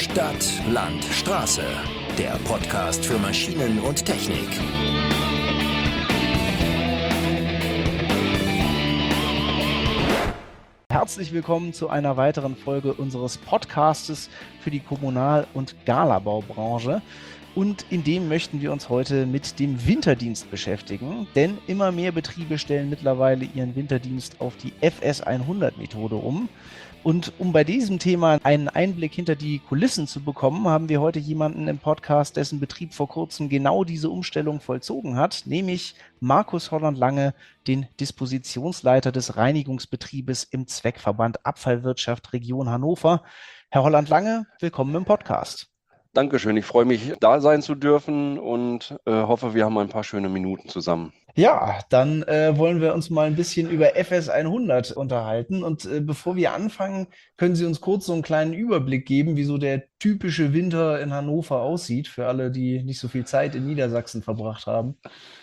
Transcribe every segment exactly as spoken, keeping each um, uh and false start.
Stadt, Land, Straße. Der Podcast für Maschinen und Technik. Herzlich willkommen zu einer weiteren Folge unseres Podcastes für die Kommunal- und Galabaubranche. Und in dem möchten wir uns heute mit dem Winterdienst beschäftigen, denn immer mehr Betriebe stellen mittlerweile ihren Winterdienst auf die F S hundert Methode um. Und um bei diesem Thema einen Einblick hinter die Kulissen zu bekommen, haben wir heute jemanden im Podcast, dessen Betrieb vor kurzem genau diese Umstellung vollzogen hat, nämlich Markus Holland-Lange, den Dispositionsleiter des Reinigungsbetriebes im Zweckverband Abfallwirtschaft Region Hannover. Herr Holland-Lange, willkommen im Podcast. Dankeschön, ich freue mich, da sein zu dürfen und äh, hoffe, wir haben ein paar schöne Minuten zusammen. Ja, dann äh, wollen wir uns mal ein bisschen über F S hundert unterhalten. Und äh, bevor wir anfangen, können Sie uns kurz so einen kleinen Überblick geben, wie so der typische Winter in Hannover aussieht, für alle, die nicht so viel Zeit in Niedersachsen verbracht haben.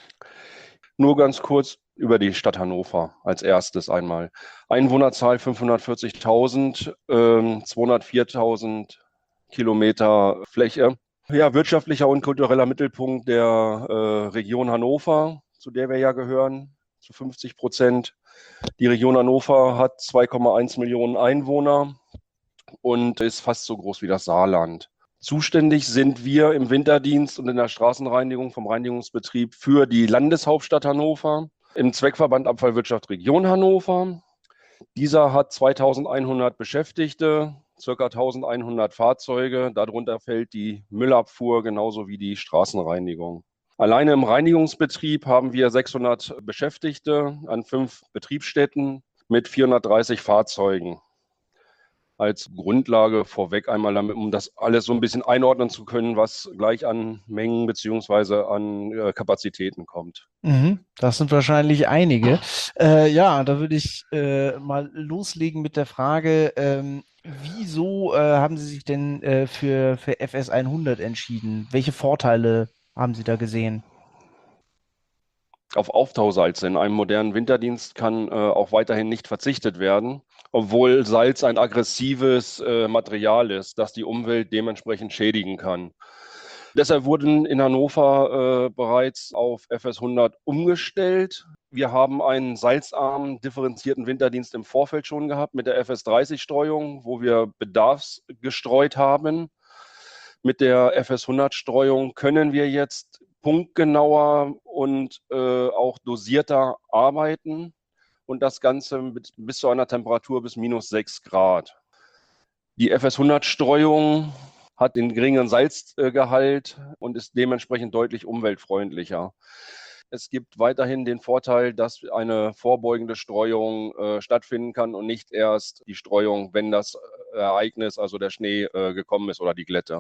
Nur ganz kurz über die Stadt Hannover als erstes einmal. Einwohnerzahl fünfhundertvierzigtausend, ähm, zweihundertviertausend Kilometer Fläche. Ja, wirtschaftlicher und kultureller Mittelpunkt der äh, Region Hannover, zu der wir ja gehören, zu fünfzig Prozent. Die Region Hannover hat zwei Komma eins Millionen Einwohner und ist fast so groß wie das Saarland. Zuständig sind wir im Winterdienst und in der Straßenreinigung vom Reinigungsbetrieb für die Landeshauptstadt Hannover, im Zweckverband Abfallwirtschaft Region Hannover. Dieser hat zweitausendeinhundert Beschäftigte, circa eintausendeinhundert Fahrzeuge. Darunter fällt die Müllabfuhr genauso wie die Straßenreinigung. Alleine im Reinigungsbetrieb haben wir sechshundert Beschäftigte an fünf Betriebsstätten mit vierhundertdreißig Fahrzeugen. Als Grundlage vorweg einmal, damit, um das alles so ein bisschen einordnen zu können, was gleich an Mengen beziehungsweise an äh, Kapazitäten kommt. Mhm, das sind wahrscheinlich einige. Äh, ja, da würde ich äh, mal loslegen mit der Frage, ähm, wieso äh, haben Sie sich denn äh, für, für F S hundert entschieden? Welche Vorteile haben Sie da gesehen? Auf Auftausalze in einem modernen Winterdienst kann äh, auch weiterhin nicht verzichtet werden, obwohl Salz ein aggressives äh, Material ist, das die Umwelt dementsprechend schädigen kann. Deshalb wurden in Hannover äh, bereits auf F S hundert umgestellt. Wir haben einen salzarmen, differenzierten Winterdienst im Vorfeld schon gehabt mit der F S dreißig Streuung, wo wir bedarfsgestreut haben. Mit der F S hundert Streuung können wir jetzt punktgenauer und äh, auch dosierter arbeiten und das Ganze mit, bis zu einer Temperatur bis minus sechs Grad. Die F S hundert Streuung hat den geringeren Salzgehalt und ist dementsprechend deutlich umweltfreundlicher. Es gibt weiterhin den Vorteil, dass eine vorbeugende Streuung äh, stattfinden kann und nicht erst die Streuung, wenn das Ereignis, also der Schnee, äh, gekommen ist oder die Glätte.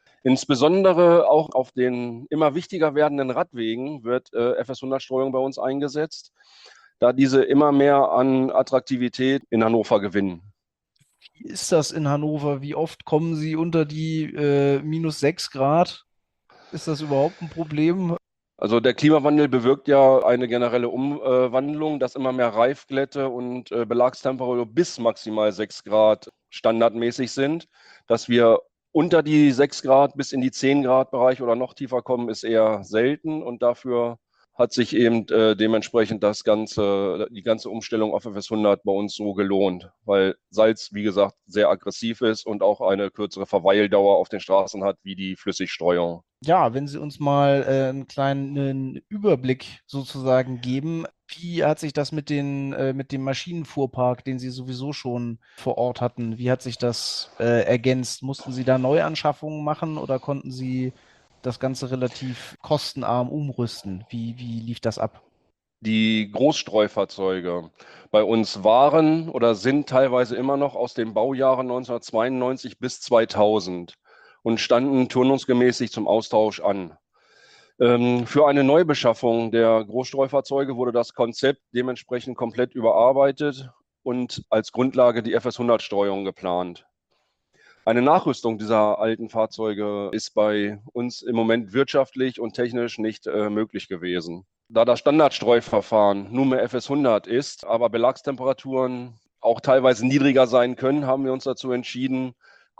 Insbesondere auch auf den immer wichtiger werdenden Radwegen wird äh, F S hundert Streuung bei uns eingesetzt, da diese immer mehr an Attraktivität in Hannover gewinnen. Wie ist das in Hannover? Wie oft kommen Sie unter die äh, minus sechs Grad? Ist das überhaupt ein Problem? Also der Klimawandel bewirkt ja eine generelle Umwandlung, dass immer mehr Reifglätte und äh, Belagstemperatur bis maximal sechs Grad standardmäßig sind. Dass wir unter die sechs Grad bis in die zehn Grad Bereich oder noch tiefer kommen, ist eher selten und dafür hat sich eben äh, dementsprechend das ganze, die ganze Umstellung auf F S hundert bei uns so gelohnt, weil Salz, wie gesagt, sehr aggressiv ist und auch eine kürzere Verweildauer auf den Straßen hat, wie die Flüssigstreuung. Ja, wenn Sie uns mal äh, einen kleinen Überblick sozusagen geben, wie hat sich das mit den, äh, mit dem Maschinenfuhrpark, den Sie sowieso schon vor Ort hatten, wie hat sich das äh, ergänzt? Mussten Sie da Neuanschaffungen machen oder konnten Sie das Ganze relativ kostenarm umrüsten? Wie, wie lief das ab? Die Großstreufahrzeuge bei uns waren oder sind teilweise immer noch aus den Baujahren neunzehnhundertzweiundneunzig bis zweitausend und standen turnusgemäß zum Austausch an. Ähm, für eine Neubeschaffung der Großstreufahrzeuge wurde das Konzept dementsprechend komplett überarbeitet und als Grundlage die F S hundert Streuung geplant. Eine Nachrüstung dieser alten Fahrzeuge ist bei uns im Moment wirtschaftlich und technisch nicht äh, möglich gewesen. Da das Standardstreuverfahren nunmehr F S hundert ist, aber Belagstemperaturen auch teilweise niedriger sein können, haben wir uns dazu entschieden,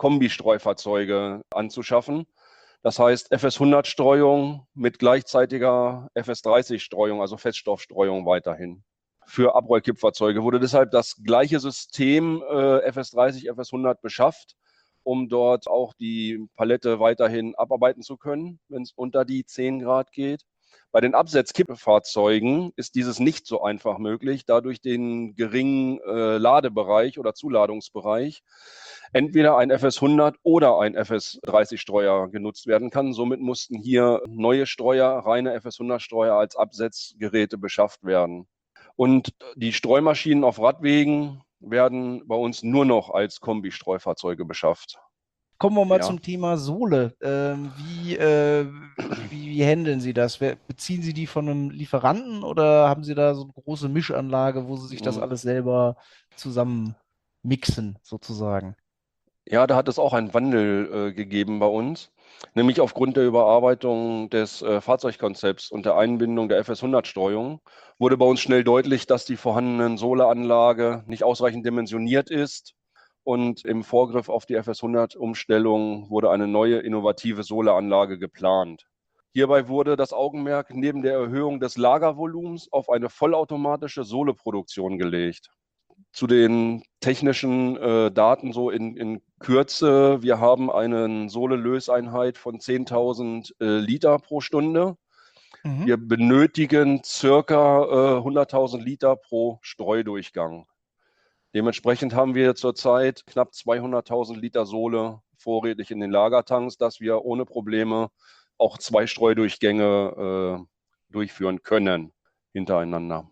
Kombi-Streufahrzeuge anzuschaffen. Das heißt F S hundert Streuung mit gleichzeitiger F S dreißig Streuung, also Feststoffstreuung weiterhin. Für Abrollkippfahrzeuge wurde deshalb das gleiche System äh, F S dreißig, F S hundert beschafft, um dort auch die Palette weiterhin abarbeiten zu können, wenn es unter die zehn Grad geht. Bei den Absetzkippfahrzeugen ist dieses nicht so einfach möglich, da durch den geringen äh, Ladebereich oder Zuladungsbereich entweder ein F S hundert oder ein F S dreißig Streuer genutzt werden kann. Somit mussten hier neue Streuer, reine F S hundert Streuer als Absetzgeräte beschafft werden. Und die Streumaschinen auf Radwegen werden bei uns nur noch als Kombi-Streufahrzeuge beschafft. Kommen wir mal Ja. zum Thema Sohle. Ähm, wie, äh, wie, wie handeln Sie das? Wer, beziehen Sie die von einem Lieferanten oder haben Sie da so eine große Mischanlage, wo Sie sich das Mhm. alles selber zusammen mixen, sozusagen? Ja, da hat es auch einen Wandel äh, gegeben bei uns, nämlich aufgrund der Überarbeitung des äh, Fahrzeugkonzepts und der Einbindung der F S hundert Streuung wurde bei uns schnell deutlich, dass die vorhandenen Sohleanlage nicht ausreichend dimensioniert ist. Und im Vorgriff auf die F S hundert Umstellung wurde eine neue innovative Sohleanlage geplant. Hierbei wurde das Augenmerk neben der Erhöhung des Lagervolumens auf eine vollautomatische Sohleproduktion gelegt. Zu den technischen äh, Daten so in, in Kürze. Wir haben eine Sohle-Löseinheit von zehntausend äh, Liter pro Stunde. Mhm. Wir benötigen circa äh, hunderttausend Liter pro Streudurchgang. Dementsprechend haben wir zurzeit knapp zweihunderttausend Liter Sohle vorrätig in den Lagertanks, dass wir ohne Probleme auch zwei Streudurchgänge äh, durchführen können hintereinander.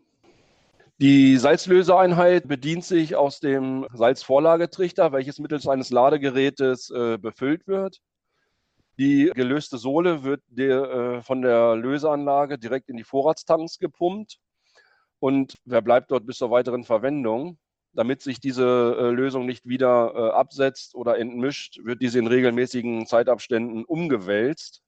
Die Salzlöseeinheit bedient sich aus dem Salzvorlagetrichter, welches mittels eines Ladegerätes äh, befüllt wird. Die gelöste Sohle wird der, äh, von der Löseanlage direkt in die Vorratstanks gepumpt und verbleibt dort bis zur weiteren Verwendung. Damit sich diese äh, Lösung nicht wieder äh, absetzt oder entmischt, wird diese in regelmäßigen Zeitabständen umgewälzt.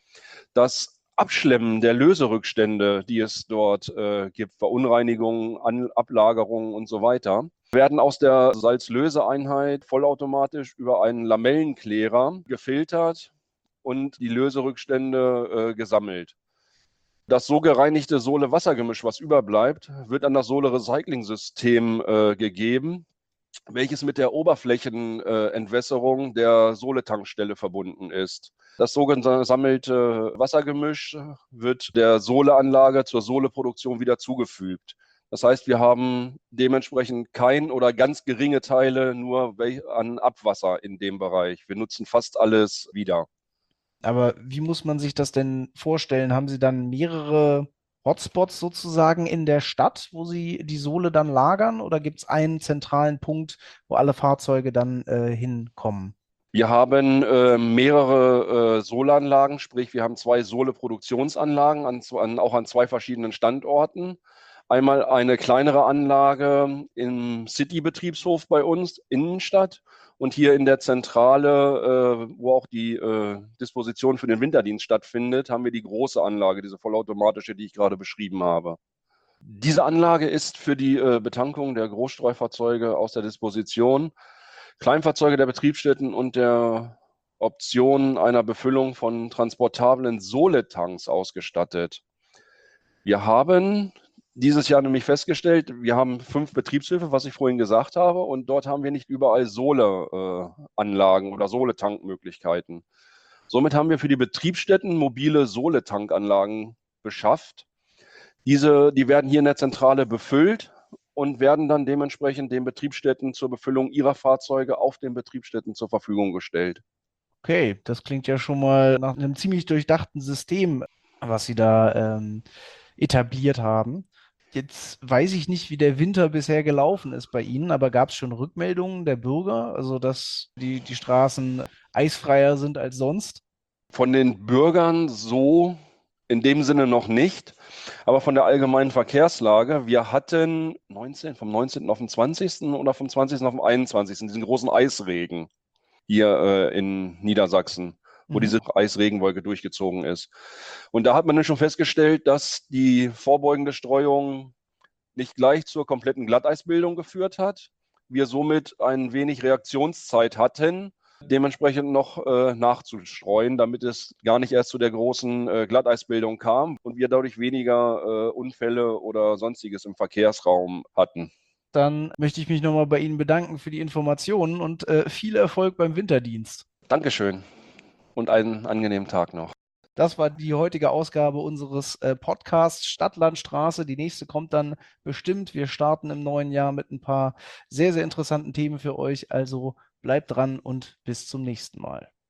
Das Abschlemmen der Löserückstände, die es dort äh, gibt, Verunreinigungen, An- Ablagerungen und so weiter, werden aus der Salzlöseeinheit vollautomatisch über einen Lamellenklärer gefiltert und die Löserückstände äh, gesammelt. Das so gereinigte Sohle-Wasser-Gemisch, was überbleibt, wird an das Sohle-Recycling-System äh, gegeben, welches mit der Oberflächenentwässerung äh, der Sohletankstelle verbunden ist. Das sogenannte gesammelte Wassergemisch wird der Sohleanlage zur Sohleproduktion wieder zugefügt. Das heißt, wir haben dementsprechend kein oder ganz geringe Teile nur an Abwasser in dem Bereich. Wir nutzen fast alles wieder. Aber wie muss man sich das denn vorstellen? Haben Sie dann mehrere Hotspots sozusagen in der Stadt, wo Sie die Sohle dann lagern? Oder gibt es einen zentralen Punkt, wo alle Fahrzeuge dann äh, hinkommen? Wir haben äh, mehrere äh, Sohlanlagen, sprich wir haben zwei Sohle-Produktionsanlagen, an, an, auch an zwei verschiedenen Standorten. Einmal eine kleinere Anlage im City-Betriebshof bei uns, Innenstadt, und hier in der Zentrale, äh, wo auch die äh, Disposition für den Winterdienst stattfindet, haben wir die große Anlage, diese vollautomatische, die ich gerade beschrieben habe. Diese Anlage ist für die äh, Betankung der Großstreufahrzeuge aus der Disposition, Kleinfahrzeuge der Betriebsstätten und der Option einer Befüllung von transportablen Sohletanks ausgestattet. Wir haben dieses Jahr nämlich festgestellt, wir haben fünf Betriebshöfe, was ich vorhin gesagt habe, und dort haben wir nicht überall Sohleanlagen oder Sohletankmöglichkeiten. Somit haben wir für die Betriebsstätten mobile Sohletankanlagen beschafft. Diese, die werden hier in der Zentrale befüllt und werden dann dementsprechend den Betriebsstätten zur Befüllung ihrer Fahrzeuge auf den Betriebsstätten zur Verfügung gestellt. Okay, das klingt ja schon mal nach einem ziemlich durchdachten System, was Sie da ähm, etabliert haben. Jetzt weiß ich nicht, wie der Winter bisher gelaufen ist bei Ihnen, aber gab es schon Rückmeldungen der Bürger, also dass die, die Straßen eisfreier sind als sonst? Von den Bürgern so in dem Sinne noch nicht, aber von der allgemeinen Verkehrslage. Wir hatten neunzehn, vom neunzehnten auf den zwanzigsten oder vom zwanzigsten auf den einundzwanzigsten diesen großen Eisregen hier äh, in Niedersachsen, wo Mhm. diese Eisregenwolke durchgezogen ist. Und da hat man dann schon festgestellt, dass die vorbeugende Streuung nicht gleich zur kompletten Glatteisbildung geführt hat. Wir somit ein wenig Reaktionszeit hatten, dementsprechend noch äh, nachzustreuen, damit es gar nicht erst zu der großen äh, Glatteisbildung kam und wir dadurch weniger äh, Unfälle oder sonstiges im Verkehrsraum hatten. Dann möchte ich mich nochmal bei Ihnen bedanken für die Informationen und äh, viel Erfolg beim Winterdienst. Dankeschön und einen angenehmen Tag noch. Das war die heutige Ausgabe unseres äh, Podcasts Stadt-Land-Straße. Die nächste kommt dann bestimmt. Wir starten im neuen Jahr mit ein paar sehr, sehr interessanten Themen für euch. Also bleibt dran und bis zum nächsten Mal.